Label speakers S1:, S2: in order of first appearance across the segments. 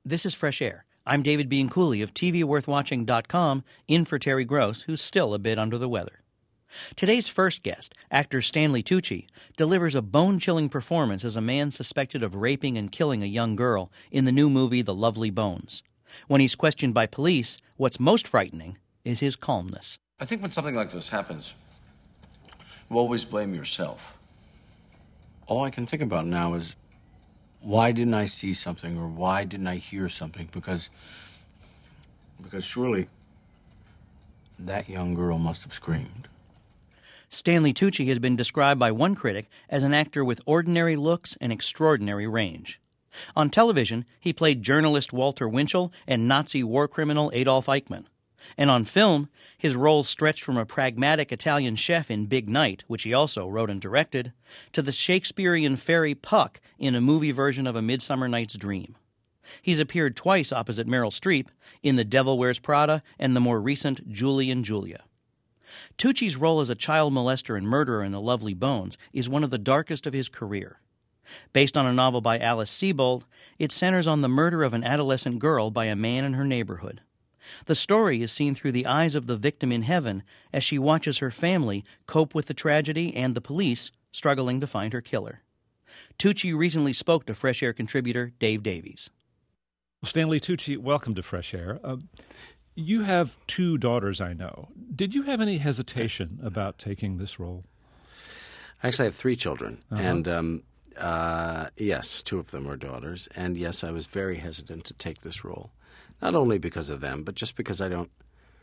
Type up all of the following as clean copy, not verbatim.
S1: This is Fresh Air. I'm David Bianculli of TVWorthWatching.com, in for Terry Gross, who's still a bit under the weather. Today's first guest, actor Stanley Tucci, delivers a bone-chilling performance as a man suspected of raping and killing a young girl in the new movie The Lovely Bones. When he's questioned by police, what's most frightening is his calmness.
S2: I think when something like this happens, you always blame yourself. All I can think about now is, why didn't I see something, or why didn't I hear something? Because surely that young girl must have screamed.
S1: Stanley Tucci has been described by one critic as an actor with ordinary looks and extraordinary range. On television, he played journalist Walter Winchell and Nazi war criminal Adolf Eichmann. And on film, his roles stretched from a pragmatic Italian chef in Big Night, which he also wrote and directed, to the Shakespearean fairy Puck in a movie version of A Midsummer Night's Dream. He's appeared twice opposite Meryl Streep in The Devil Wears Prada and the more recent Julie and Julia. Tucci's role as a child molester and murderer in The Lovely Bones is one of the darkest of his career. Based on a novel by Alice Sebold, it centers on the murder of an adolescent girl by a man in her neighborhood. The story is seen through the eyes of the victim in heaven as she watches her family cope with the tragedy and the police struggling to find her killer. Tucci recently spoke to Fresh Air contributor Dave Davies.
S3: Stanley Tucci, welcome to Fresh Air. You have two daughters, I know. Did you have any hesitation about taking this role?
S2: I actually have three children, and yes, two of them are daughters, and yes, I was very hesitant to take this role. Not only because of them, but just because I don't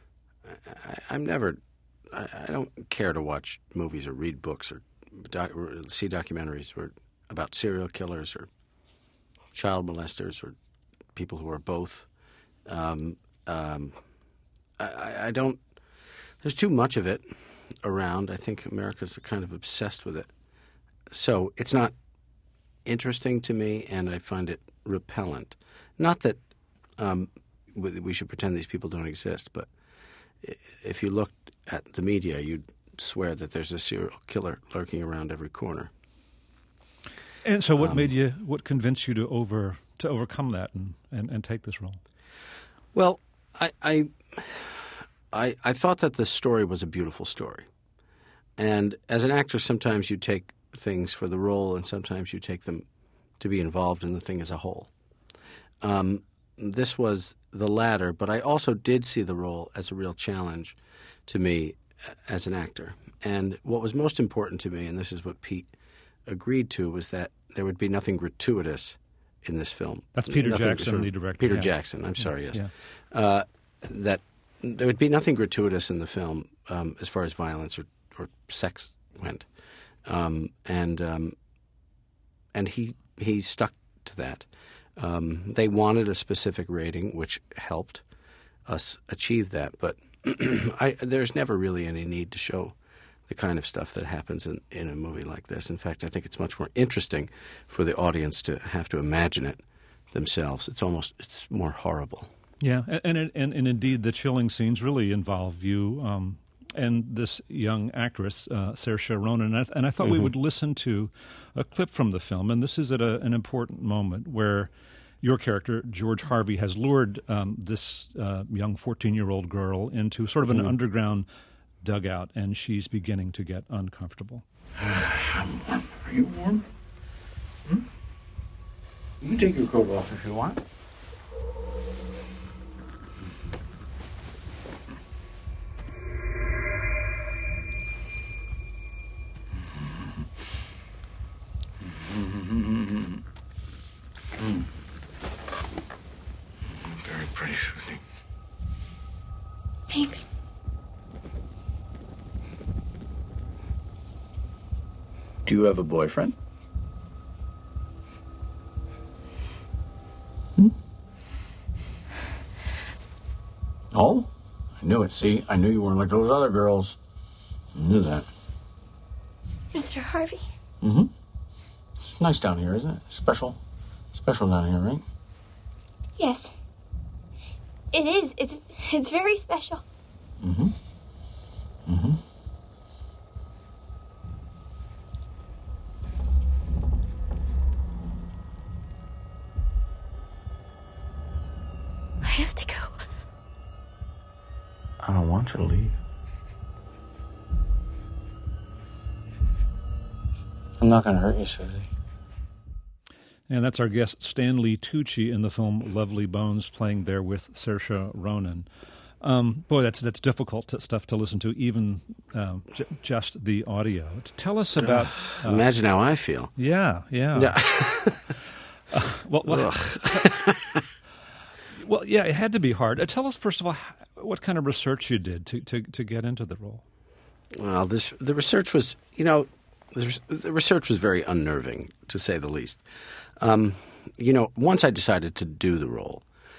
S2: care to watch movies or read books or see documentaries about serial killers or child molesters or people who are both. I don't. There's too much of it around. I think America's kind of obsessed with it, so it's not interesting to me, and I find it repellent. Not that we should pretend these people don't exist, but if you looked at the media, you'd swear that there's a serial killer lurking around every corner.
S3: And so what convinced you to overcome that and take this role?
S2: Well, I thought that the story was a beautiful story. And as an actor, sometimes you take things for the role and sometimes you take them to be involved in the thing as a whole. This was the latter, but I also did see the role as a real challenge to me as an actor. And what was most important to me, and this is what Pete agreed to, was that there would be nothing gratuitous in this film.
S3: That's Peter Jackson, the director.
S2: Peter Jackson, I'm sorry, yes. Yeah. That there would be nothing gratuitous in the film as far as violence or sex went. And he stuck to that. They wanted a specific rating, which helped us achieve that. But there's never really any need to show the kind of stuff that happens in a movie like this. In fact, I think it's much more interesting for the audience to have to imagine it themselves. It's more horrible.
S3: Yeah, and indeed the chilling scenes really involve you and this young actress, Saoirse Ronan. And I thought we would listen to a clip from the film, and this is at an important moment where your character, George Harvey, has lured this young 14-year-old girl into sort of an underground dugout, and she's beginning to get uncomfortable.
S2: I'm warm. Are you warm? You can take your coat off if you want. Very pretty, Susie.
S4: Thanks.
S2: Do you have a boyfriend? Oh? I knew it. See, I knew you weren't like those other girls. I knew that.
S4: Mr. Harvey?
S2: It's nice down here, isn't it? Special down here, right?
S4: Yes. It is. It's very special. have to go.
S2: I don't want you to leave. I'm not going to hurt you, Susie.
S3: And that's our guest, Stanley Tucci, in the film Lovely Bones, playing there with Saoirse Ronan. Boy, that's difficult stuff to listen to, even just the audio. Tell us about...
S2: Imagine how I feel.
S3: Yeah. Well, yeah, it had to be hard. Tell us, first of all, what kind of research you did to get into the role.
S2: Well, the research was, the research was very unnerving, to say the least. Once I decided to do the role,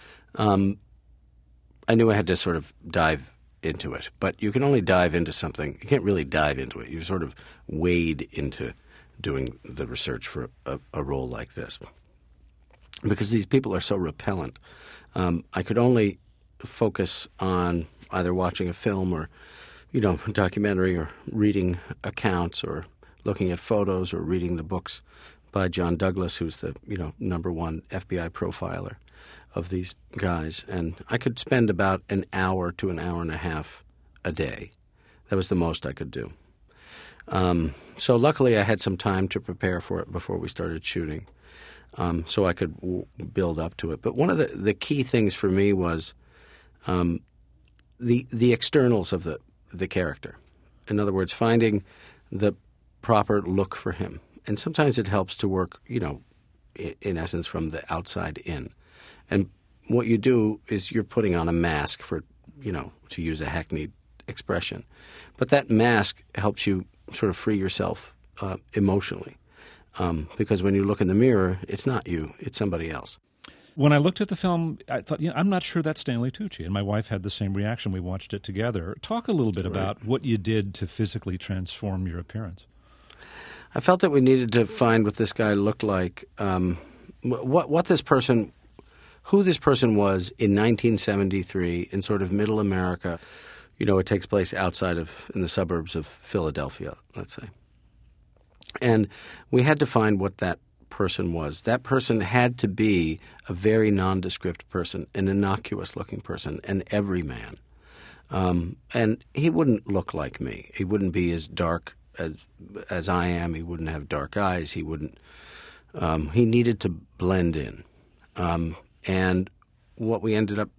S2: I knew I had to sort of dive into it. But you can only dive into something. You can't really dive into it. You sort of wade into doing the research for a role like this. Because these people are so repellent. I could only focus on either watching a film or, a documentary, or reading accounts, or looking at photos, or reading the books by John Douglas, who's the, #1 FBI profiler of these guys. And I could spend about an hour to an hour and a half a day. That was the most I could do. So luckily I had some time to prepare for it before we started shooting, so I could build up to it. But one of the key things for me was the externals of the character. In other words, finding the proper look for him. And sometimes it helps to work, in essence, from the outside in. And what you do is you're putting on a mask for, to use a hackneyed expression. But that mask helps you sort of free yourself emotionally. Because when you look in the mirror, it's not you, it's somebody else.
S3: When I looked at the film, I thought, I'm not sure that's Stanley Tucci. And my wife had the same reaction. We watched it together. Talk a little bit about what you did to physically transform your appearance.
S2: I felt that we needed to find what this guy looked like, what this person, who this person was in 1973 in sort of middle America. It takes place in the suburbs of Philadelphia, let's say. And we had to find what that person was. That person had to be a very nondescript person, an innocuous-looking person, an everyman. And he wouldn't look like me. He wouldn't be as dark as I am. He wouldn't have dark eyes. He wouldn't. He needed to blend in. And what we ended up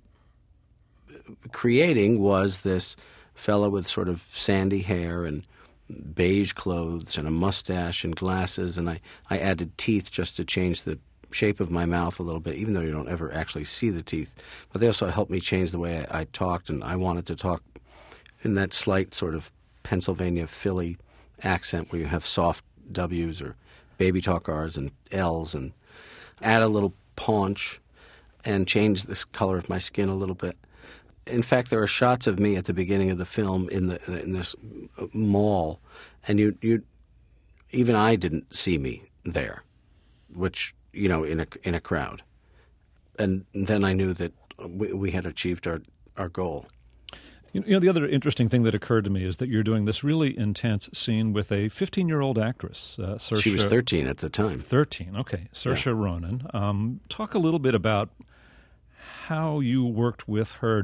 S2: creating was this fellow with sort of sandy hair and beige clothes and a mustache and glasses, and I added teeth just to change the shape of my mouth a little bit, even though you don't ever actually see the teeth. But they also helped me change the way I talked, and I wanted to talk in that slight sort of Pennsylvania Philly accent where you have soft W's or baby talk R's and L's, and add a little paunch and change this color of my skin a little bit. In fact, there are shots of me at the beginning of the film in this mall, and you even I didn't see me there, which in a crowd, and then I knew that we had achieved our goal.
S3: The other interesting thing that occurred to me is that you're doing this really intense scene with a 15-year-old actress. Saoirse,
S2: she was 13 at the time.
S3: 13, okay. Saoirse Ronan. Talk a little bit about how you worked with her,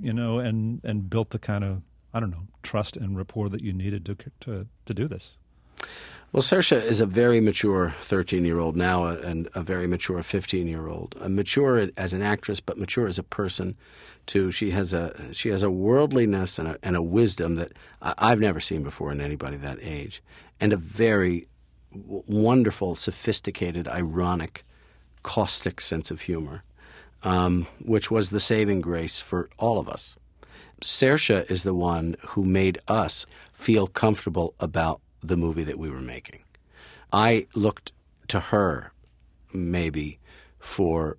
S3: and built the kind of, trust and rapport that you needed to do this.
S2: Well, Saoirse is a very mature 13-year-old now, and a very mature 15-year-old. Mature as an actress, but mature as a person too. She has a worldliness and a wisdom that I've never seen before in anybody that age, and a very wonderful, sophisticated, ironic, caustic sense of humor, which was the saving grace for all of us. Saoirse is the one who made us feel comfortable about the movie that we were making. I looked to her maybe for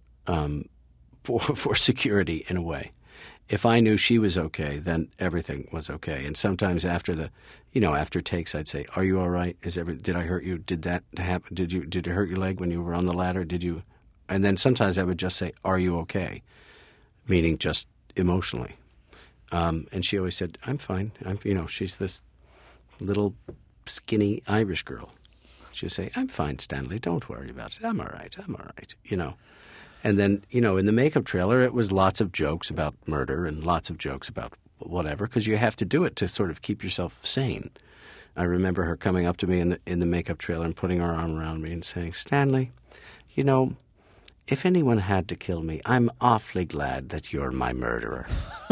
S2: security in a way. If I knew she was okay, then everything was okay. And sometimes after after takes, I'd say, "Are you all right? Did I hurt you? Did that happen? Did it hurt your leg when you were on the ladder? Did you?" And then sometimes I would just say, "Are you okay?" Meaning just emotionally. And she always said, "I'm fine." She's this little skinny Irish girl. She'd say, "I'm fine, Stanley. Don't worry about it. I'm all right. I'm all right." And then, in the makeup trailer, it was lots of jokes about murder and lots of jokes about whatever, because you have to do it to sort of keep yourself sane. I remember her coming up to me in the makeup trailer and putting her arm around me and saying, "Stanley, if anyone had to kill me, I'm awfully glad that you're my murderer."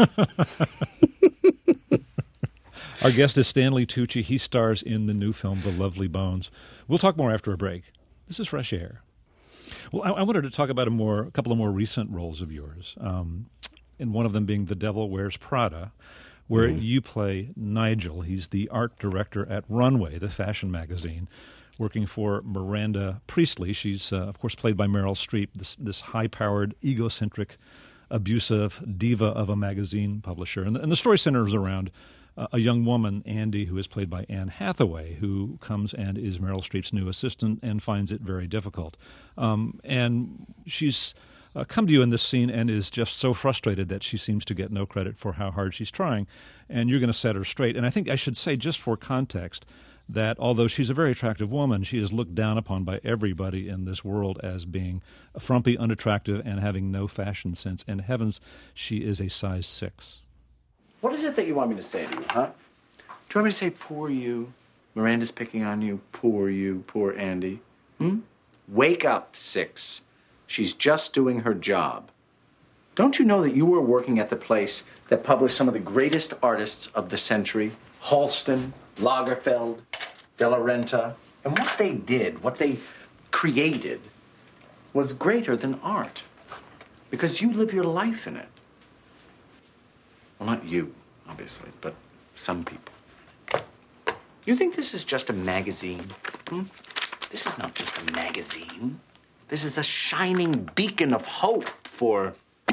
S3: Our guest is Stanley Tucci. He stars in the new film, The Lovely Bones. We'll talk more after a break. This is Fresh Air. Well, I wanted to talk about a couple of more recent roles of yours, and one of them being The Devil Wears Prada, where you play Nigel. He's the art director at Runway, the fashion magazine, working for Miranda Priestley. She's, of course, played by Meryl Streep, this high-powered, egocentric, abusive diva of a magazine publisher. And the story centers around a young woman, Andy, who is played by Anne Hathaway, who comes and is Meryl Streep's new assistant and finds it very difficult. And she's come to you in this scene and is just so frustrated that she seems to get no credit for how hard she's trying. And you're going to set her straight. And I think I should say, just for context, that although she's a very attractive woman, she is looked down upon by everybody in this world as being frumpy, unattractive, and having no fashion sense. And heavens, she is a size 6.
S5: What is it that you want me to say to you, huh? Do you want me to say, poor you? Miranda's picking on you. Poor you, poor Andy. Wake up, 6. She's just doing her job. Don't you know that you were working at the place that published some of the greatest artists of the century? Halston, Lagerfeld, De La Renta. And what they did, what they created, was greater than art. Because you live your life in it. Well, not you, obviously, but some people. You think this is just a magazine? This is not just a magazine. This is a shining beacon of hope for,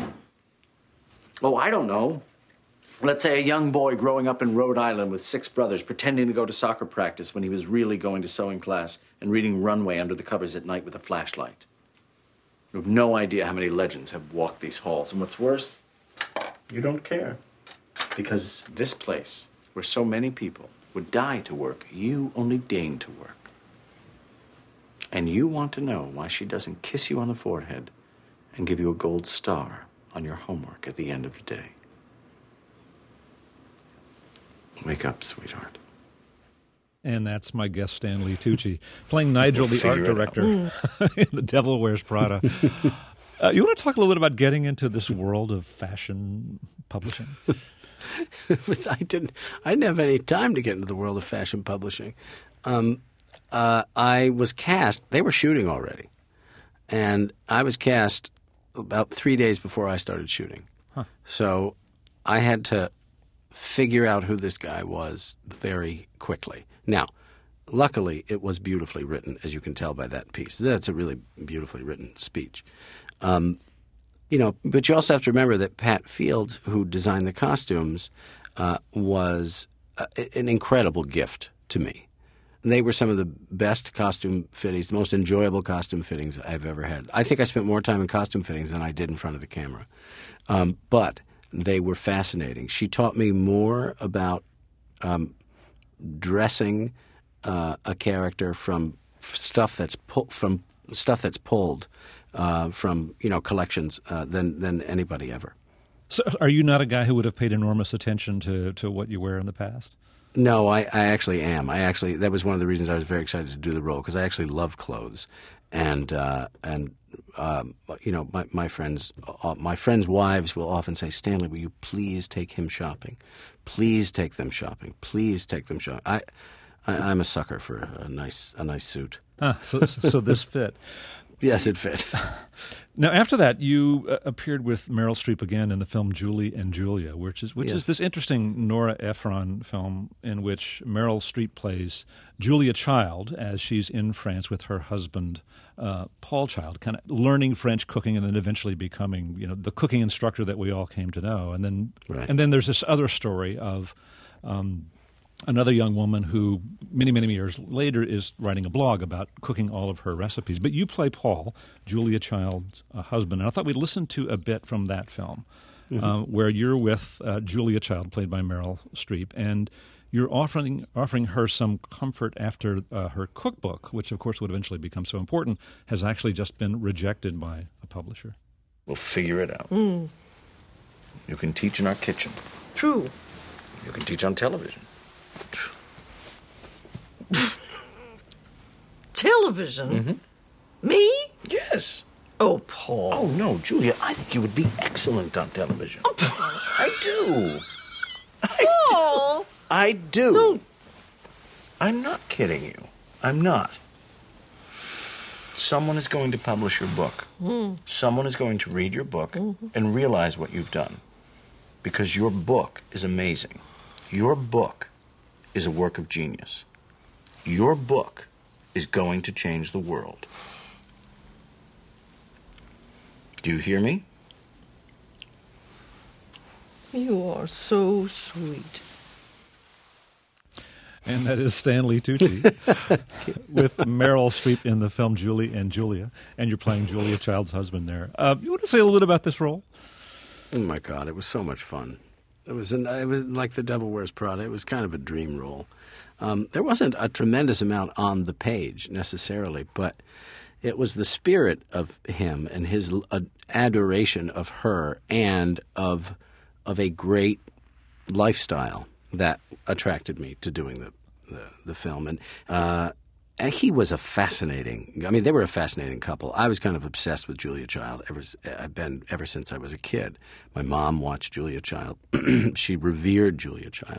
S5: I don't know. Let's say a young boy growing up in Rhode Island with 6 brothers, pretending to go to soccer practice when he was really going to sewing class and reading Runway under the covers at night with a flashlight. You have no idea how many legends have walked these halls. And what's worse, you don't care. Because this place, where so many people would die to work, you only deign to work. And you want to know why she doesn't kiss you on the forehead and give you a gold star on your homework at the end of the day. Wake up, sweetheart.
S3: And that's my guest, Stanley Tucci, playing Nigel, the art director in The Devil Wears Prada. You want to talk a little bit about getting into this world of fashion publishing?
S2: I didn't have any time to get into the world of fashion publishing. I was cast. They were shooting already, and I was cast about 3 days before I started shooting. So I had to figure out who this guy was very quickly. Now, luckily, it was beautifully written, as you can tell by that piece. That's a really beautifully written speech. But you also have to remember that Pat Field, who designed the costumes, was an incredible gift to me. They were some of the best costume fittings, the most enjoyable costume fittings I've ever had. I think I spent more time in costume fittings than I did in front of the camera. But they were fascinating. She taught me more about dressing a character from stuff that's pulled from collections than anybody ever.
S3: So are you not a guy who would have paid enormous attention to what you wear in the past?
S2: No, I actually am. That was one of the reasons I was very excited to do the role, because I actually love clothes, and my friends' wives will often say, "Stanley, will you please take him shopping? Please take them shopping. Please take them shopping." I'm a sucker for a nice suit.
S3: So this fit.
S2: Yes, it fit.
S3: Now, after that, you appeared with Meryl Streep again in the film Julie and Julia, which is this interesting Nora Ephron film in which Meryl Streep plays Julia Child as she's in France with her husband, Paul Child, kind of learning French cooking and then eventually becoming, the cooking instructor that we all came to know. And then there's this other story of another young woman who many, many years later is writing a blog about cooking all of her recipes. But you play Paul, Julia Child's husband. And I thought we'd listen to a bit from that film where you're with Julia Child, played by Meryl Streep, and you're offering her some comfort after her cookbook, which of course would eventually become so important, has actually just been rejected by a publisher.
S6: We'll figure it out. You can teach in our kitchen.
S7: True.
S6: You can teach on television.
S7: Television? Me?
S6: Yes.
S7: Oh, Paul.
S6: Oh, no, Julia, I think you would be excellent on television. I do.
S7: Paul!
S6: I do.
S7: Don't.
S6: I'm not kidding you. I'm not. Someone is going to publish your book. Someone is going to read your book and realize what you've done. Because your book is amazing. Your book is a work of genius. Your book is going to change the world. Do you hear me?
S7: You are so sweet.
S3: And that is Stanley Tucci with Meryl Streep in the film Julie and Julia. And you're playing Julia Child's husband there. You want to say a little bit about this role?
S2: Oh, my God, it was so much fun. It was like The Devil Wears Prada. It was kind of a dream role. There wasn't a tremendous amount on the page necessarily, but it was the spirit of him and his adoration of her and of a great lifestyle that attracted me to doing the film. And he was a fascinating – I mean, they were a fascinating couple. I was kind of obsessed with Julia Child. I've been ever since I was a kid. My mom watched Julia Child. She revered Julia Child.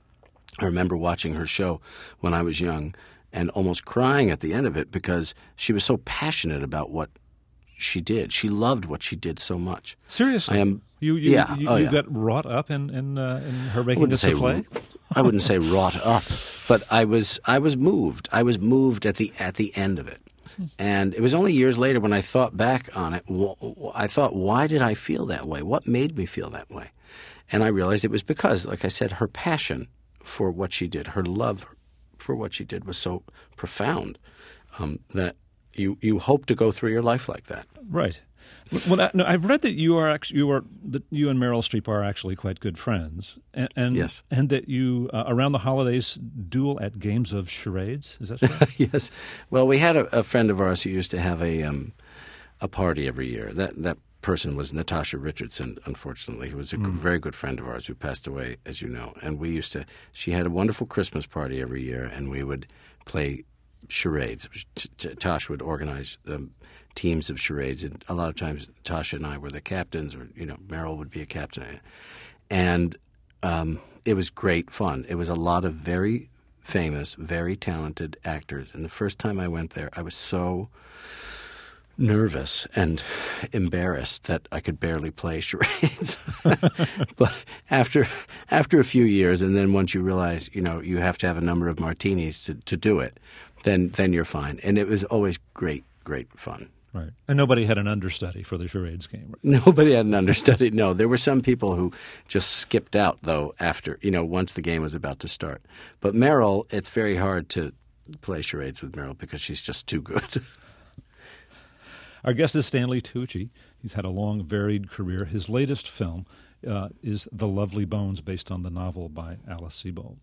S2: I remember watching her show when I was young and almost crying at the end of it because she was so passionate about what she did. She loved what she did so much.
S3: Seriously? You got wrought up in her making the souffle?
S2: I wouldn't say wrought up, but I was moved. I was moved at the end of it. And it was only years later when I thought back on it, I thought, why did I feel that way? What made me feel that way? And I realized it was because, like I said, her passion for what she did, her love for what she did was so profound that you hope to go through your life like that.
S3: Right. Well, I've read that you and Meryl Streep are actually quite good friends, and
S2: yes,
S3: and that you around the holidays duel at games of charades. Is that true?
S2: Yes. Well, we had a friend of ours who used to have a party every year. That person was Natasha Richardson, unfortunately, who was a very good friend of ours who passed away, as you know. And she had a wonderful Christmas party every year, and we would play charades. Tosh would organize teams of charades, and a lot of times Tasha and I were the captains, or Meryl would be a captain, and it was great fun. It was a lot of very famous, very talented actors, and the first time I went there, I was so nervous and embarrassed that I could barely play charades. But after a few years, and then once you realize you have to have a number of martinis to do it, then you're fine. And it was always great fun.
S3: Right. And nobody had an understudy for the charades game. Right?
S2: Nobody had an understudy. No, there were some people who just skipped out, though, after, once the game was about to start. But Meryl, it's very hard to play charades with Meryl because she's just too good.
S3: Our guest is Stanley Tucci. He's had a long, varied career. His latest film is The Lovely Bones, based on the novel by Alice Sebold.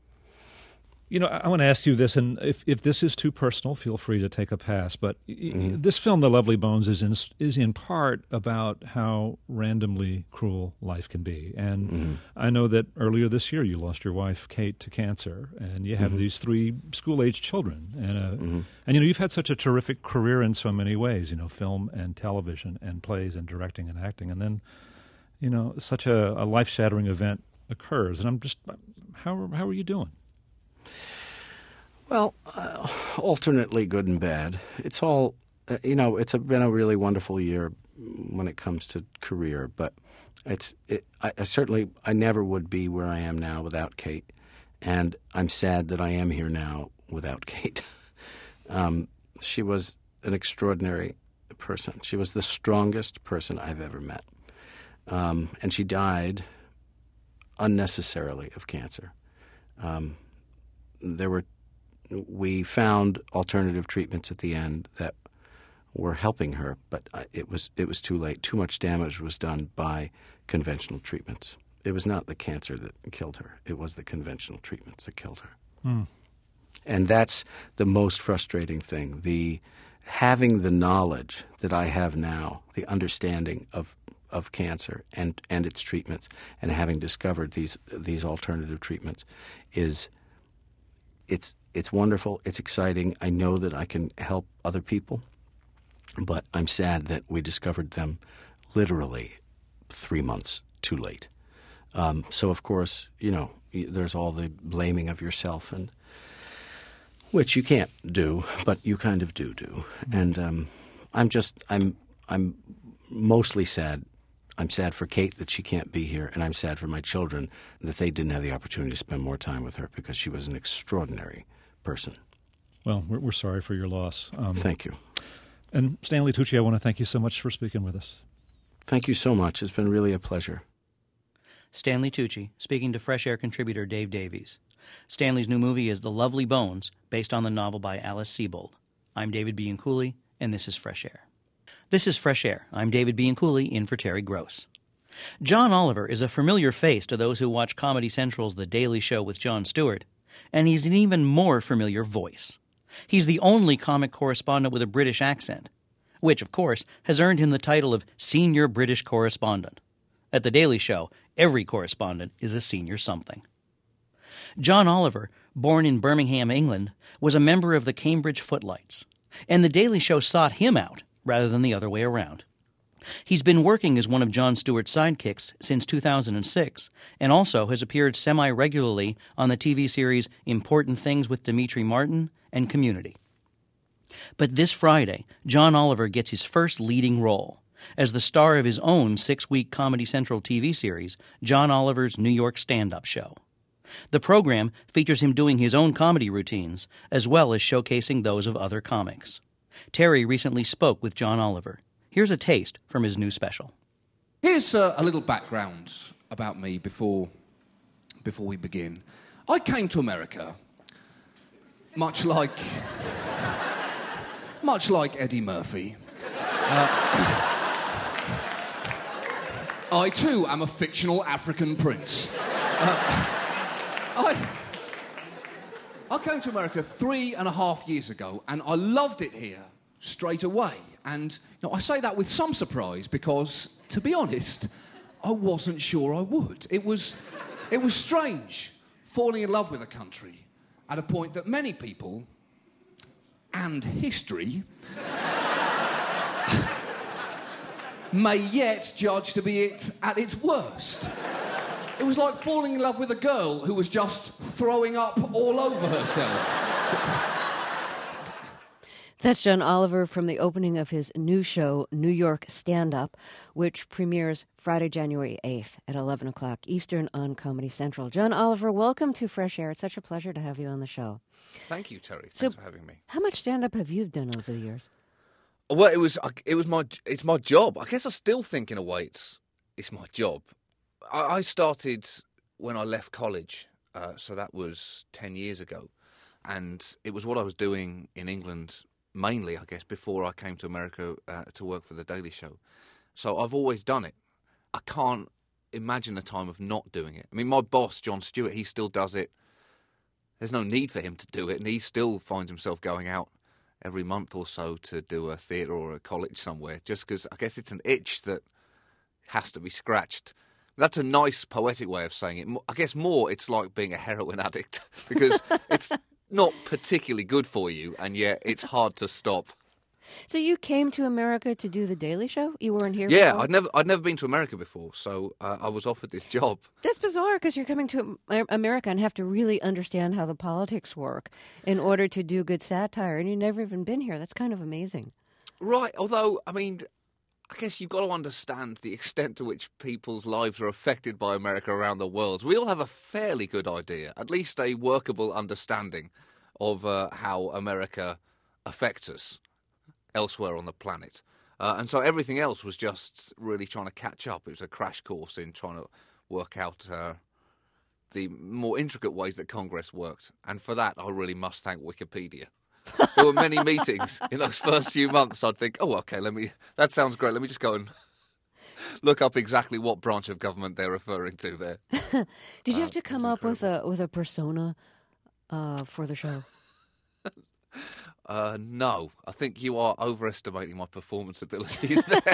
S3: I want to ask you this, and if this is too personal, feel free to take a pass. But this film, The Lovely Bones, is in part about how randomly cruel life can be. And I know that earlier this year you lost your wife, Kate, to cancer, and you have these 3 school-age children. And you've had such a terrific career in so many ways, film and television and plays and directing and acting. And then, such a life-shattering event occurs. And I'm just, how are you doing?
S2: Well, alternately good and bad. It's all, it's been a really wonderful year when it comes to career, but I never would be where I am now without Kate, and I'm sad that I am here now without Kate. She was an extraordinary person. She was the strongest person I've ever met, and she died unnecessarily of cancer. We found alternative treatments at the end that were helping her, but it was too late. Too much damage was done by conventional treatments. It was not the cancer that killed her. It was the conventional treatments that killed her. And that's the most frustrating thing. having the knowledge that I have now, the understanding of cancer and its treatments, and having discovered these alternative treatments, it's wonderful. It's exciting. I know that I can help other people, but I'm sad that we discovered them literally 3 months too late. So of course, there's all the blaming of yourself, and which you can't do, but you kind of do. And I'm mostly sad. I'm sad for Kate that she can't be here, and I'm sad for my children that they didn't have the opportunity to spend more time with her, because she was an extraordinary person.
S3: Well, we're sorry for your loss.
S2: Thank you.
S3: And Stanley Tucci, I want to thank you so much for speaking with us.
S2: Thank you so much. It's been really a pleasure.
S1: Stanley Tucci speaking to Fresh Air contributor Dave Davies. Stanley's new movie is The Lovely Bones, based on the novel by Alice Sebold. I'm David Bianculli, and this is Fresh Air. This is Fresh Air. I'm David Bianculli, in for Terry Gross. John Oliver is a familiar face to those who watch Comedy Central's The Daily Show with Jon Stewart, and he's an even more familiar voice. He's the only comic correspondent with a British accent, which, of course, has earned him the title of Senior British Correspondent. At The Daily Show, every correspondent is a senior something. John Oliver, born in Birmingham, England, was a member of the Cambridge Footlights, and The Daily Show sought him out rather than the other way around. He's been working as one of Jon Stewart's sidekicks since 2006, and also has appeared semi-regularly on the TV series Important Things with Demetri Martin and Community. But this Friday, John Oliver gets his first leading role as the star of his own 6-week Comedy Central TV series, John Oliver's New York Stand-Up Show. The program features him doing his own comedy routines, as well as showcasing those of other comics. Terry recently spoke with John Oliver. Here's a taste from his new special.
S8: Here's a little background about me before we begin. I came to America much like Eddie Murphy. I too am a fictional African prince. I came to America 3.5 years ago, and I loved it here straight away. And I say that with some surprise because, to be honest, I wasn't sure I would. It was strange falling in love with a country at a point that many people and history may yet judge to be it at its worst. It was like falling in love with a girl who was just throwing up all over herself.
S9: That's John Oliver from the opening of his new show, New York Stand-Up, which premieres Friday, January 8th at 11 o'clock Eastern on Comedy Central. John Oliver, welcome to Fresh Air. It's such a pleasure to have you on the show.
S10: Thank you, Terry. Thanks for having me.
S9: How much stand-up have you done over the years?
S10: Well, it's my job. I guess I still think in a way it's my job. I started when I left college, so that was 10 years ago, and it was what I was doing in England mainly, I guess, before I came to America to work for The Daily Show. So I've always done it. I can't imagine a time of not doing it. I mean, my boss, Jon Stewart, he still does it. There's no need for him to do it, and he still finds himself going out every month or so to do a theatre or a college somewhere, just because I guess it's an itch that has to be scratched. That's a nice poetic way of saying it. I guess more it's like being a heroin addict, because it's not particularly good for you, and yet it's hard to stop.
S9: So you came to America to do The Daily Show? You weren't here
S10: Yeah,
S9: before?
S10: I'd never been to America before, so I was offered this job.
S9: That's bizarre, because you're coming to America and have to really understand how the politics work in order to do good satire, and you've never even been here. That's kind of amazing.
S10: Right, although, I mean, I guess you've got to understand the extent to which people's lives are affected by America around the world. We all have a fairly good idea, at least a workable understanding of how America affects us elsewhere on the planet. And so everything else was just really trying to catch up. It was a crash course in trying to work out the more intricate ways that Congress worked. And for that, I really must thank Wikipedia. There were many meetings in those first few months. I'd think, oh, okay, that sounds great. Let me just go and look up exactly what branch of government they're referring to there.
S9: Did you have to come up with a persona for the show?
S10: No, I think you are overestimating my performance abilities there.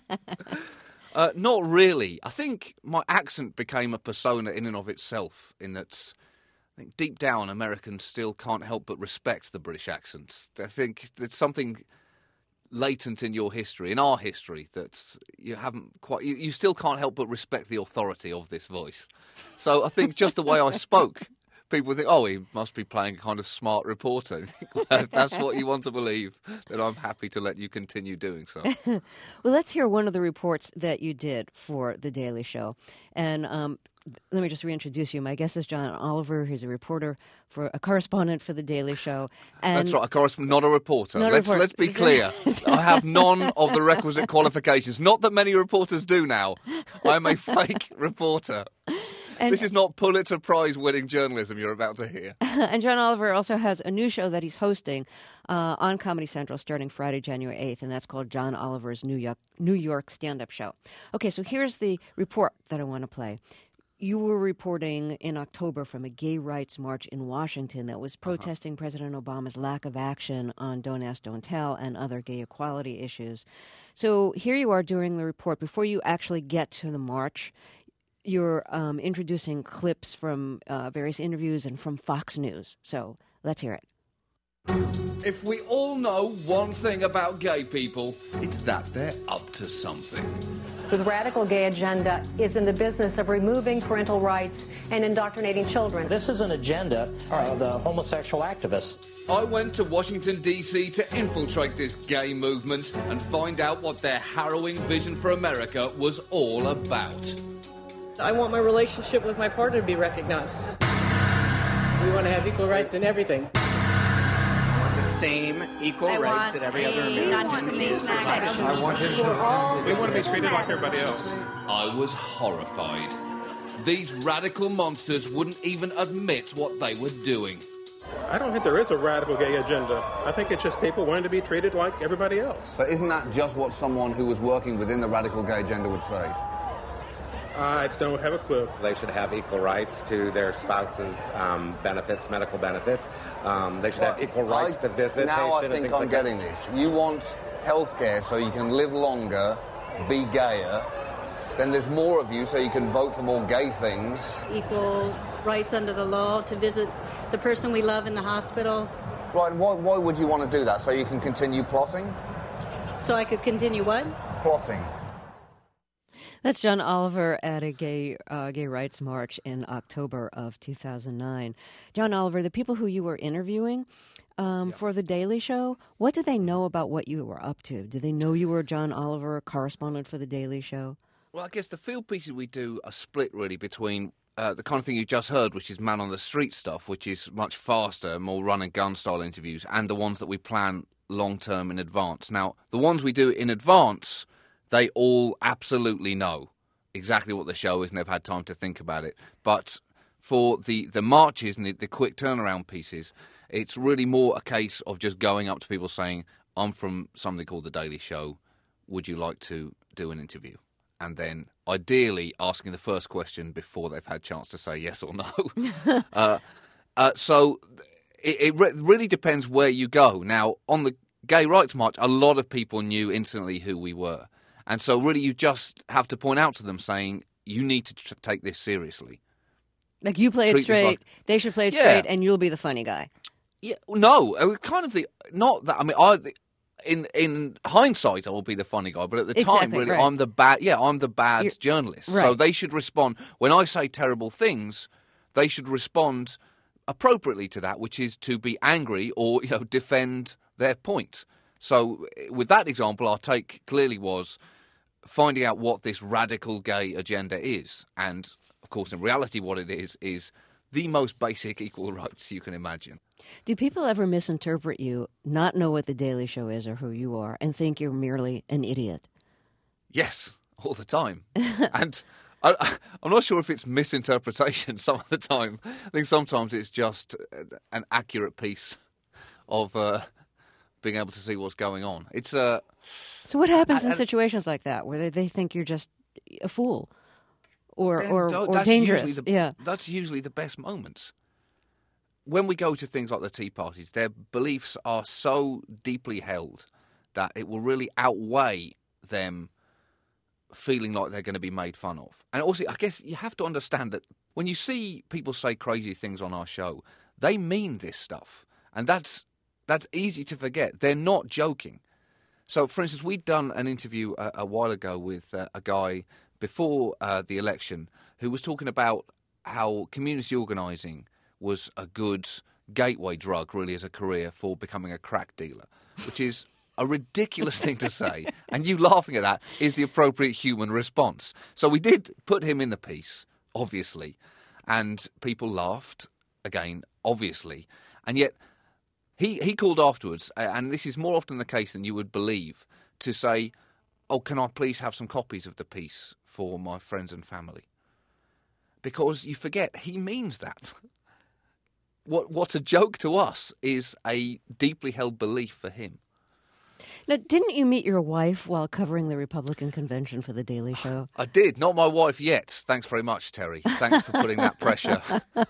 S10: Not really. I think my accent became a persona in and of itself, in that I think deep down Americans still can't help but respect the British accents. I think there's something latent in your history, in our history, that you haven't quite... You still can't help but respect the authority of this voice. So I think just the way I spoke... People think, oh, he must be playing a kind of smart reporter. Well, if that's what you want to believe, then I'm happy to let you continue doing so.
S9: Well, let's hear one of the reports that you did for The Daily Show. And let me just reintroduce you. My guest is John Oliver. He's a correspondent for The Daily Show. And
S10: that's right, a correspondent, not a reporter.
S9: Not a reporter.
S10: Let's be clear. I have none of the requisite qualifications. Not that many reporters do now. I'm a fake reporter. And this is not Pulitzer Prize-winning journalism you're about to hear.
S9: And John Oliver also has a new show that he's hosting on Comedy Central starting Friday, January 8th, and that's called John Oliver's New York Stand-Up Show. Okay, so here's the report that I want to play. You were reporting in October from a gay rights march in Washington that was protesting President Obama's lack of action on Don't Ask, Don't Tell and other gay equality issues. So here you are doing the report. Before you actually get to the march, you're introducing clips from various interviews and from Fox News. So let's hear it.
S8: If we all know one thing about gay people, it's that they're up to something.
S11: The radical gay agenda is in the business of removing parental rights and indoctrinating children.
S12: This is an agenda of the homosexual activists.
S8: I went to Washington, D.C. to infiltrate this gay movement and find out what their harrowing vision for America was all about.
S13: I want my relationship with my partner to be recognized. We want to have equal rights in everything.
S14: I want the same equal rights that every other American is entitled.
S15: I want him to. We want to be treated like everybody else.
S8: I was horrified. These radical monsters wouldn't even admit what they were doing.
S15: I don't think there is a radical gay agenda. I think it's just people wanting to be treated like everybody else.
S16: But isn't that just what someone who was working within the radical gay agenda would say?
S15: I don't have a clue.
S17: They should have equal rights to their spouses' benefits, medical benefits. They should have equal rights to visitation.
S16: Now I think I'm getting this. You want healthcare so you can live longer, be gayer. Then there's more of you so you can vote for more gay things.
S18: Equal rights under the law to visit the person we love in the hospital.
S16: Right, why would you want to do that? So you can continue plotting?
S18: So I could continue what?
S16: Plotting.
S9: That's John Oliver at a gay rights march in October of 2009. John Oliver, the people who you were interviewing for The Daily Show, what did they know about what you were up to? Did they know you were John Oliver, a correspondent for The Daily Show?
S10: Well, I guess the field pieces we do are split really between the kind of thing you just heard, which is man on the street stuff, which is much faster, more run and gun style interviews, and the ones that we plan long term in advance. Now, the ones we do in advance, they all absolutely know exactly what the show is and they've had time to think about it. But for the marches and the quick turnaround pieces, it's really more a case of just going up to people saying, I'm from something called The Daily Show. Would you like to do an interview? And then ideally asking the first question before they've had a chance to say yes or no. So it really depends where you go. Now, on the Gay Rights March, a lot of people knew instantly who we were. And so really you just have to point out to them saying, you need to take this seriously.
S9: Like you play it straight, they should play it straight, and you'll be the funny guy.
S10: Yeah, no, kind of not that. I mean, in hindsight, I will be the funny guy, but at the time, really,
S9: right.
S10: I'm the bad journalist.
S9: Right.
S10: So they should respond. When I say terrible things, they should respond appropriately to that, which is to be angry or, defend their point. So with that example, our take clearly was finding out what this radical gay agenda is. And, of course, in reality, what it is the most basic equal rights you can imagine.
S9: Do people ever misinterpret you, not know what The Daily Show is or who you are, and think you're merely an idiot?
S10: Yes, all the time. And I'm not sure if it's misinterpretation some of the time. I think sometimes it's just an accurate piece of being able to see what's going on. It's
S9: So what happens in situations like that, where they think you're just a fool or dangerous?
S10: That's usually the best moments. when we go to things like the tea parties, their beliefs are so deeply held that it will really outweigh them feeling like they're going to be made fun of. And also, I guess you have to understand that when you see people say crazy things on our show, they mean this stuff. And that's easy to forget. They're not joking. So, for instance, we'd done an interview a while ago with a guy before the election who was talking about how community organising was a good gateway drug, really, as a career for becoming a crack dealer, which is a ridiculous thing to say. And you laughing at that is the appropriate human response. So we did put him in the piece, obviously, and people laughed, again, obviously. And yet he called afterwards, and this is more often the case than you would believe, to say, oh, can I please have some copies of the piece for my friends and family? Because you forget, he means that. What's a joke to us is a deeply held belief for him.
S9: Now, didn't you meet your wife while covering the Republican convention for The Daily Show?
S10: I did. Not my wife yet. Thanks very much, Terry. Thanks for putting that pressure.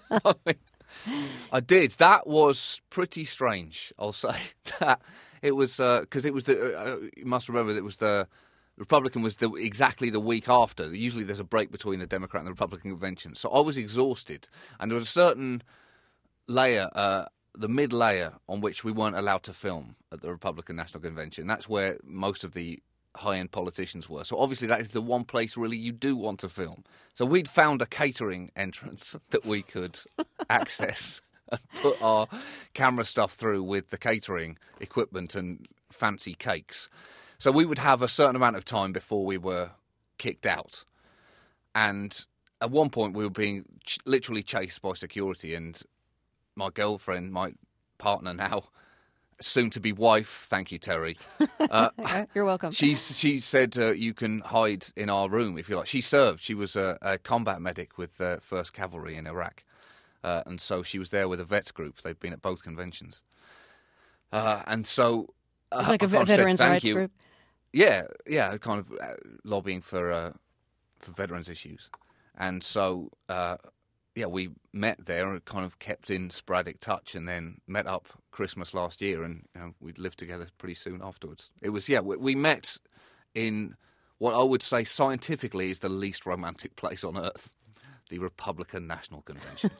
S10: I did. That was pretty strange, I'll say. That it was because it was you must remember that it was the Republican was exactly the week after. Usually there's a break between the Democrat and the Republican convention. So I was exhausted, and there was a certain layer, the mid-layer, on which we weren't allowed to film at the Republican National Convention. That's where most of the high-end politicians were. So obviously that is the one place really you do want to film. So we'd found a catering entrance that we could access and put our camera stuff through with the catering equipment and fancy cakes. So we would have a certain amount of time before we were kicked out. And at one point we were being literally chased by security, and my girlfriend, my partner now, soon-to-be wife, thank you, Terry.
S9: You're welcome.
S10: She said, you can hide in our room if you like. She served. She was a combat medic with the 1st Cavalry in Iraq. And so she was there with a vets group. They've been at both conventions. And so...
S9: it's like a veterans rights group?
S10: Yeah, kind of lobbying for veterans issues. And so... we met there and kind of kept in sporadic touch, and then met up Christmas last year, and we lived together pretty soon afterwards. It was, we met in what I would say scientifically is the least romantic place on earth, the Republican National Convention.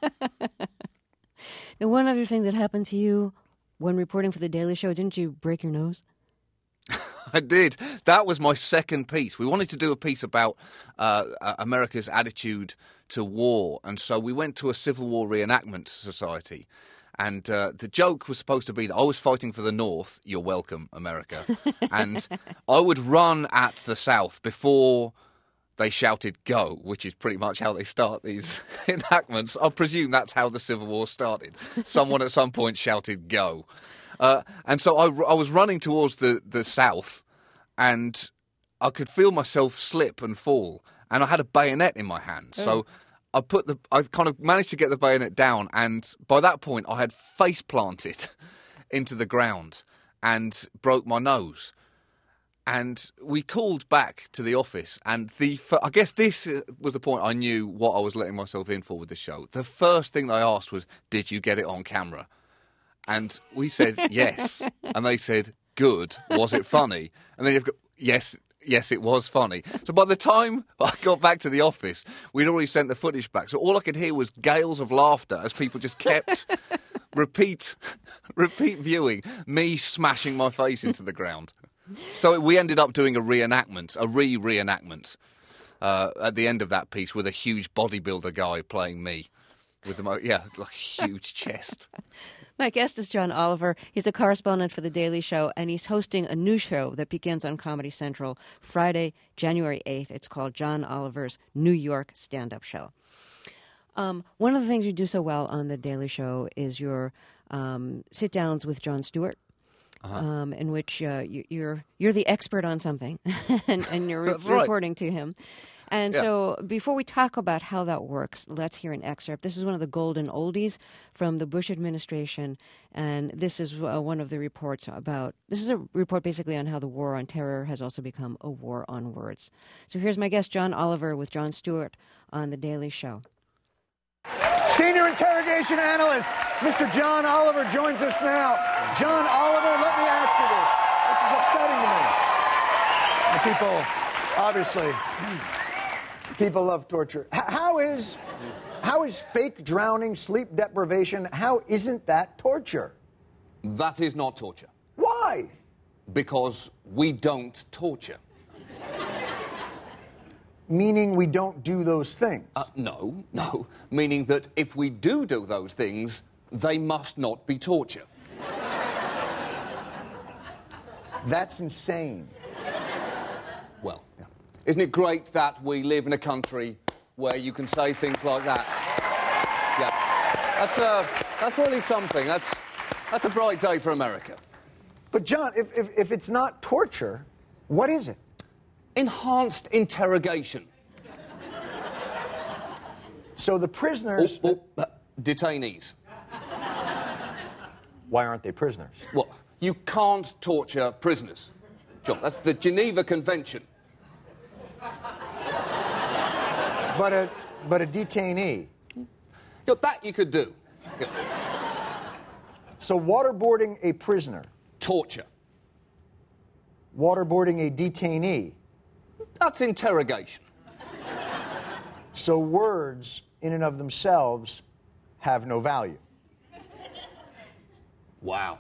S9: Now, one other thing that happened to you when reporting for The Daily Show, didn't you break your nose?
S10: I did. That was my second piece. We wanted to do a piece about America's attitude to war, and so we went to a Civil War reenactment society. And the joke was supposed to be that I was fighting for the North, you're welcome, America, and I would run at the South before they shouted go, which is pretty much how they start these enactments. I presume that's how the Civil War started. Someone at some point shouted go. And so I was running towards the South, and I could feel myself slip and fall, and I had a bayonet in my hand. So I kind of managed to get the bayonet down, and by that point I had face planted into the ground and broke my nose. And we called back to the office, and I guess this was the point I knew what I was letting myself in for with the show. The first thing they asked was, did you get it on camera? And we said, yes. And they said, good. Was it funny? And then you've got, yes, it was funny. So by the time I got back to the office, we'd already sent the footage back. So all I could hear was gales of laughter as people just kept repeat viewing me smashing my face into the ground. So we ended up doing a reenactment at the end of that piece with a huge bodybuilder guy playing me with like a huge chest.
S9: My guest is John Oliver. He's a correspondent for The Daily Show, and he's hosting a new show that begins on Comedy Central Friday, January 8th. It's called John Oliver's New York Stand-Up Show. One of the things you do so well on The Daily Show is your sit-downs with Jon Stewart. In which you're the expert on something, and you're reporting to him. And so before we talk about how that works, let's hear an excerpt. This is one of the golden oldies from the Bush administration, and this is one of the reports about... This is a report basically on how the war on terror has also become a war on words. So here's my guest, John Oliver, with Jon Stewart on The Daily Show.
S19: Senior interrogation analyst, Mr. John Oliver, joins us now. John Oliver, let me ask you this. This is upsetting to me. The people, obviously, people love torture. How is fake drowning, sleep deprivation, how isn't that torture?
S10: That is not torture.
S19: Why?
S10: Because we don't torture.
S19: Meaning we don't do those things?
S10: No. Meaning that if we do those things, they must not be torture.
S19: That's insane.
S10: Well, isn't it great that we live in a country where you can say things like that? Yeah. That's really something. That's a bright day for America.
S19: But, John, if it's not torture, what is it?
S10: Enhanced interrogation.
S19: So the prisoners...
S10: detainees.
S19: Why aren't they prisoners?
S10: Well, you can't torture prisoners. John, that's the Geneva Convention.
S19: But a detainee...
S10: that you could do.
S19: So waterboarding a prisoner...
S10: Torture.
S19: Waterboarding a detainee...
S10: That's interrogation.
S19: So words, in and of themselves, have no value.
S10: Wow.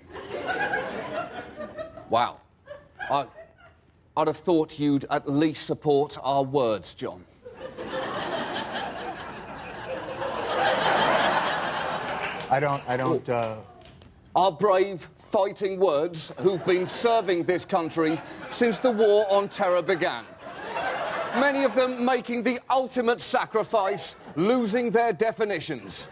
S10: Wow. I'd have thought you'd at least support our words, John.
S19: I don't.
S10: Our brave fighting words who've been serving this country since the war on terror began. Many of them making the ultimate sacrifice, losing their definitions.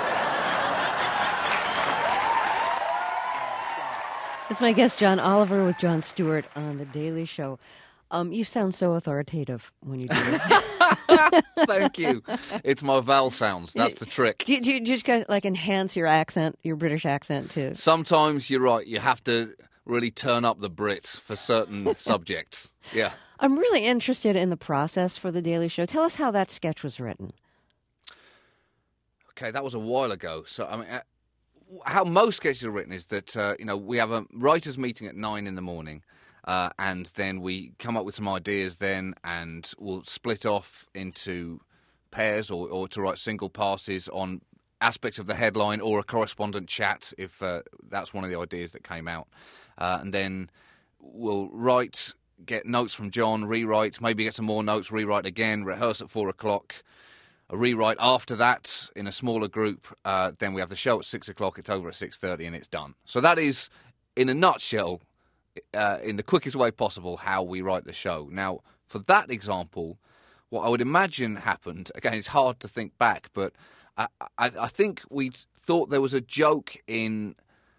S9: It's my guest, John Oliver, with Jon Stewart on The Daily Show. You sound so authoritative when you do this.
S10: Thank you. It's my vowel sounds. That's the trick.
S9: Do you just enhance your accent, your British accent, too?
S10: Sometimes you're right. You have to really turn up the Brits for certain subjects. Yeah.
S9: I'm really interested in the process for The Daily Show. Tell us how that sketch was written.
S10: Okay, that was a while ago. So, I mean, how most sketches are written is that, we have a writers' meeting at 9 a.m, and then we come up with some ideas then, and we'll split off into pairs or to write single passes on aspects of the headline or a correspondent chat if that's one of the ideas that came out. And then we'll write... get notes from John, rewrite, maybe get some more notes, rewrite again, rehearse at 4 o'clock, a rewrite after that in a smaller group, then we have the show at 6 o'clock, it's over at 6:30 and it's done. So that is, in a nutshell, in the quickest way possible, how we write the show. Now, for that example, what I would imagine happened, again, it's hard to think back, but I think we thought there was a joke in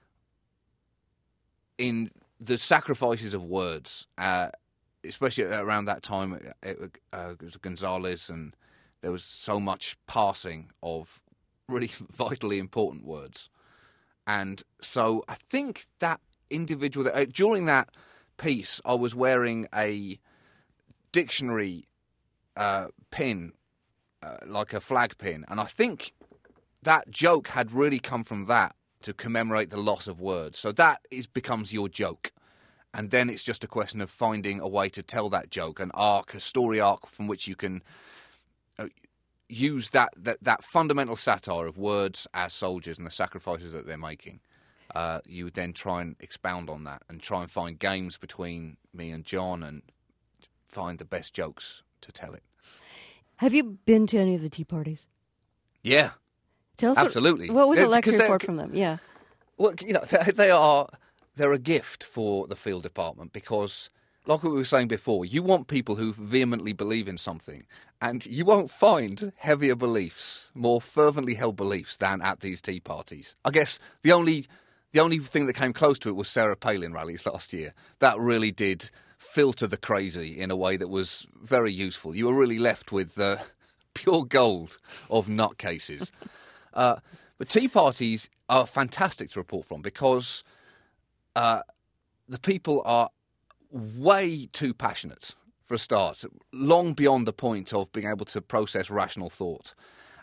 S10: the sacrifices of words, especially around that time. It was Gonzalez, and there was so much passing of really vitally important words. And so I think that individual, during that piece, I was wearing a dictionary pin, like a flag pin, and I think that joke had really come from that, to commemorate the loss of words. So that becomes your joke. And then it's just a question of finding a way to tell that joke, an arc, a story arc from which you can use that fundamental satire of words as soldiers and the sacrifices that they're making. You would then try and expound on that and try and find games between me and John and find the best jokes to tell it.
S9: Have you been to any of the tea parties?
S10: Yeah.
S9: Tell us
S10: absolutely.
S9: What was the lecture report from them? Yeah.
S10: Well, they're a gift for the field department because, like we were saying before, you want people who vehemently believe in something, and you won't find heavier beliefs, more fervently held beliefs than at these tea parties. I guess the only thing that came close to it was Sarah Palin rallies last year. That really did filter the crazy in a way that was very useful. You were really left with pure gold of nutcases. But tea parties are fantastic to report from because the people are way too passionate, for a start, long beyond the point of being able to process rational thought.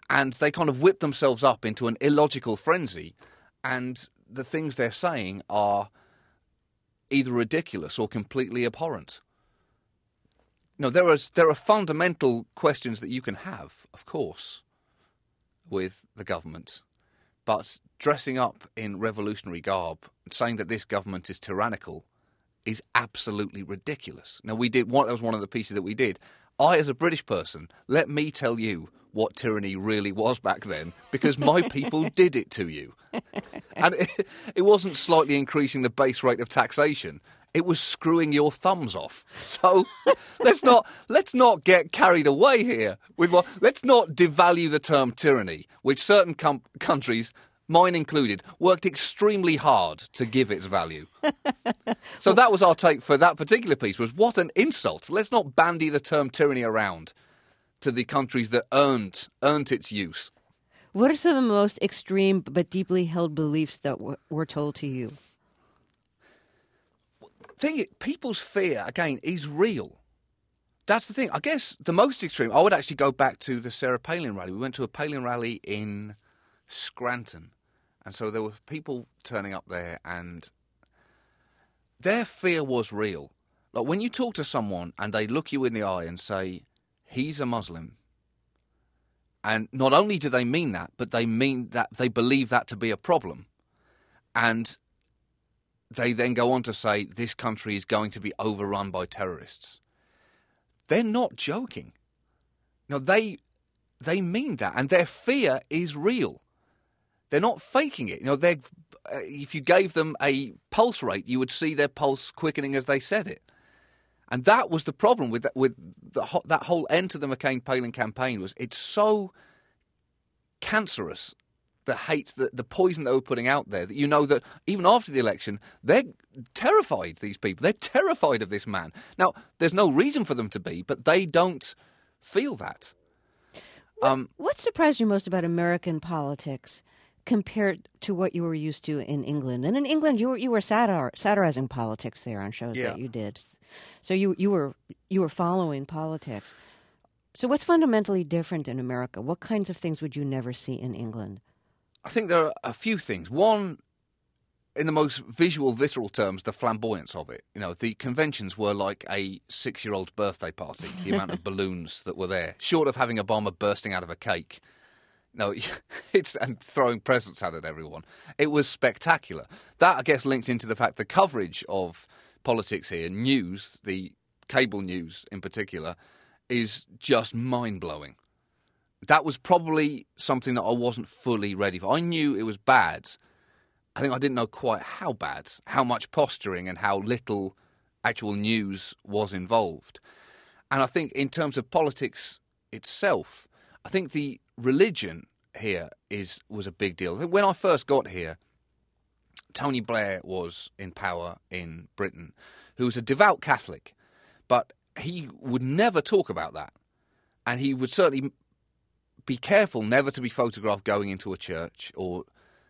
S10: And they kind of whip themselves up into an illogical frenzy, and the things they're saying are either ridiculous or completely abhorrent. No, there are fundamental questions that you can have, of course, with the government, but dressing up in revolutionary garb, saying that this government is tyrannical, is absolutely ridiculous. Now, that was one of the pieces that we did. I, as a British person, let me tell you what tyranny really was back then, because my people did it to you. And it wasn't slightly increasing the base rate of taxation. It was screwing your thumbs off. So let's not get carried away here with let's not devalue the term tyranny, which certain countries, mine included, worked extremely hard to give its value. So that was our take for that particular piece, was what an insult. Let's not bandy the term tyranny around to the countries that earned its use.
S9: What are some of the most extreme but deeply held beliefs that were told to you?
S10: People's fear, again, is real. That's the thing. I guess the most extreme, I would actually go back to the Sarah Palin rally. We went to a Palin rally in Scranton. And so there were people turning up there, and their fear was real. Like, when you talk to someone and they look you in the eye and say, he's a Muslim, and not only do they mean that, but they mean that they believe that to be a problem. And they then go on to say this country is going to be overrun by terrorists. They're not joking. No, they mean that, and their fear is real. They're not faking it. If you gave them a pulse rate, you would see their pulse quickening as they said it. And that was the problem with that whole end to the McCain-Palin campaign, was it's so cancerous, the hate, the poison they were putting out there, that you know that even after the election, they're terrified, these people. They're terrified of this man. Now, there's no reason for them to be, but they don't feel that.
S9: What surprised you most about American politics compared to what you were used to in England? And in England, you were satirizing politics there on shows that you did. So you were following politics. So what's fundamentally different in America? What kinds of things would you never see in England?
S10: I think there are a few things. One, in the most visual, visceral terms, the flamboyance of it. The conventions were like a 6-year-old's birthday party, the amount of balloons that were there, short of having a bomber bursting out of a cake. And throwing presents at everyone. It was spectacular. That, I guess, links into the fact the coverage of politics here, news, the cable news in particular, is just mind-blowing. That was probably something that I wasn't fully ready for. I knew it was bad. I think I didn't know quite how bad, how much posturing and how little actual news was involved. And I think in terms of politics itself, I think the religion here was a big deal. When I first got here, Tony Blair was in power in Britain, who was a devout Catholic, but he would never talk about that. And he would certainly be careful never to be photographed going into a church or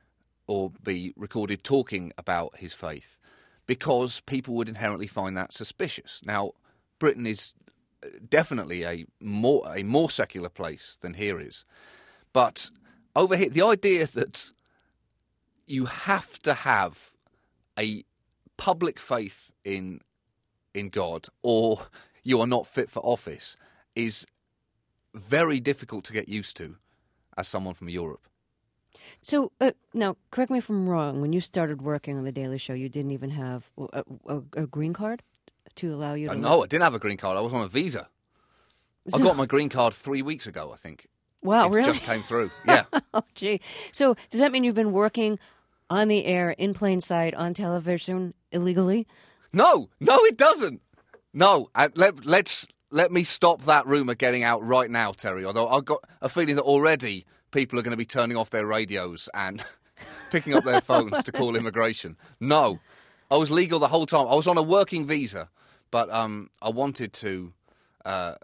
S10: be recorded talking about his faith, because people would inherently find that suspicious. Now, Britain is definitely a more secular place than here is. But over here, the idea that you have to have a public faith in God or you are not fit for office is very difficult to get used to as someone from Europe.
S9: So, now, correct me if I'm wrong, when you started working on The Daily Show, you didn't even have a green card to allow you to...
S10: No, I didn't have a green card. I was on a visa. I got my green card 3 weeks ago, I think.
S9: Wow, really?
S10: It just came through, yeah.
S9: Oh, gee. So, does that mean you've been working on the air, in plain sight, on television, illegally?
S10: No, it doesn't. No, let me stop that rumour getting out right now, Terry, although I've got a feeling that already people are going to be turning off their radios and picking up their phones to call immigration. No, I was legal the whole time. I was on a working visa, but I wanted to. I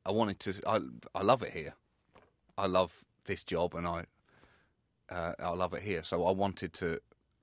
S10: love it here. I love this job, and I love it here. So I wanted to.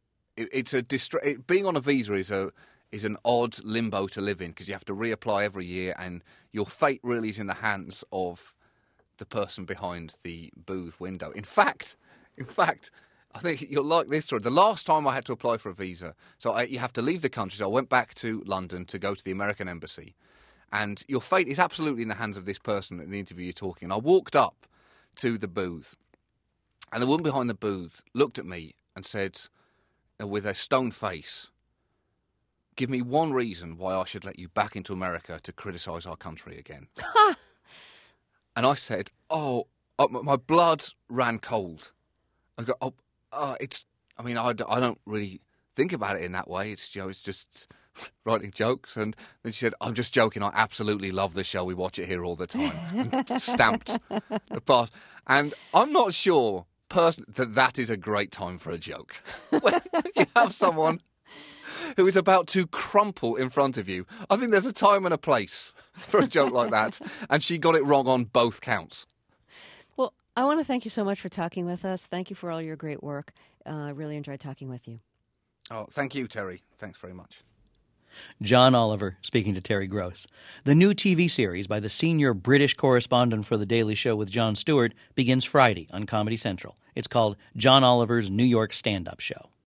S10: Being on a visa is an odd limbo to live in, because you have to reapply every year, and your fate really is in the hands of the person behind the booth window. In fact, I think you'll like this story. The last time I had to apply for a visa, you have to leave the country. So I went back to London to go to the American embassy. And your fate is absolutely in the hands of this person in the interview you're talking. And I walked up to the booth, and the woman behind the booth looked at me and said, with a stone face, "Give me one reason why I should let you back into America to criticise our country again." And I said, my blood ran cold. I go, I don't really think about it in that way. It's just writing jokes. And then she said, "I'm just joking. I absolutely love the show. We watch it here all the time." And stamped the part. And I'm not sure, that is a great time for a joke. When you have someone who is about to crumple in front of you, I think there's a time and a place for a joke like that. And she got it wrong on both counts.
S9: Well, I want to thank you so much for talking with us. Thank you for all your great work. I really enjoyed talking with you.
S10: Oh, thank you, Terry. Thanks very much.
S1: John Oliver speaking to Terry Gross. The new TV series by the senior British correspondent for The Daily Show with Jon Stewart begins Friday on Comedy Central. It's called John Oliver's New York Stand-Up Show.